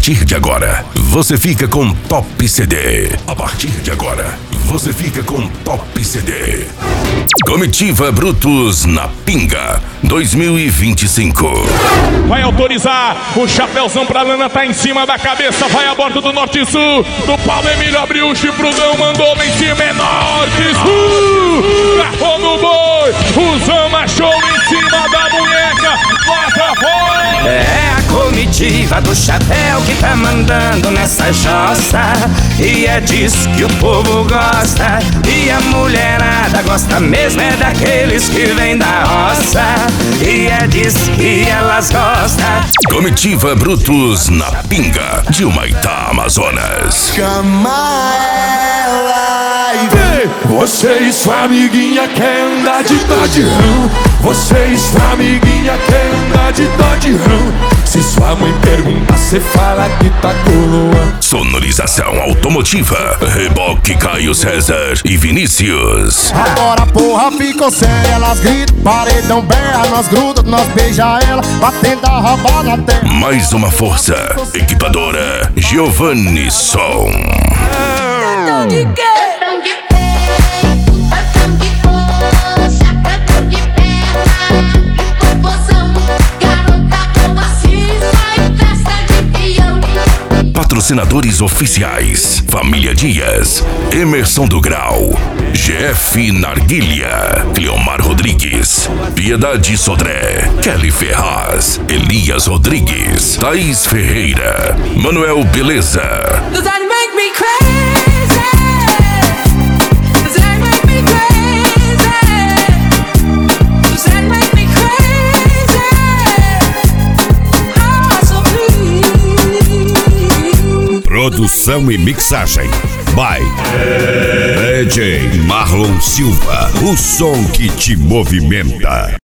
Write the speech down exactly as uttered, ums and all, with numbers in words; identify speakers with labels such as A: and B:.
A: partir de agora, você fica com Top C D. A partir de agora, você fica com Top C D. Comitiva Brutus na Pinga dois mil e vinte e cinco.
B: Vai autorizar, o chapéuzão pra lana tá em cima da cabeça, vai a bordo do Norte e Sul, do Paulo Emílio abriu o chifrudão, mandou lá em cima, é Norte e Sul, garrou no boi, o Zama show em cima da munheca, bota fora.
C: É a comitiva do chapéu que tá mandando nessa jossa, e é disso que o povo gosta, e a mulherada gosta mesmo é daqueles que vêm da roça, e é disso que elas gostam.
A: Comitiva Brutus na Pinga de Humaitá, Amazonas.
D: Chama ela e vem. Você e sua amiguinha quer andar de Dodgeão. Você e sua amiguinha quer andar de Dodgeão. Se sua mãe perguntar, cê fala que tá coroa.
A: Sonorização automotiva, Reboque Caio César e Vinícius.
E: Agora a porra ficou séria, elas gritam, paredão berra, nós gruda, nós beija ela, batendo a roubar na terra.
A: Mais uma força, equipadora Giovanni Som. Patrocinadores oficiais: Família Dias, Emerson do Grau, G F Narguilha, Cleomar Rodrigues, Piedade Sodré, Kelly Ferraz, Elias Rodrigues, Thaís Ferreira, Manuel Beleza.
F: Does that make me crazy? Does that make me crazy? Does that make me crazy? Oh, so please.
G: Produção e mixagem by D J Marlon Silva, o som que te movimenta.